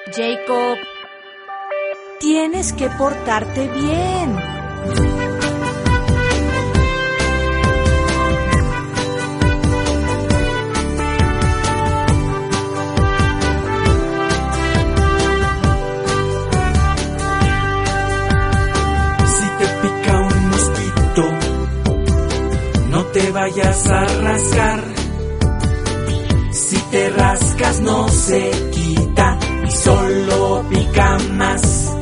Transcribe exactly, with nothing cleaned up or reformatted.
Jacob, tienes que portarte bien. Si te pica un mosquito, no te vayas a rascar. Si te rascas no se quita y solo pica más.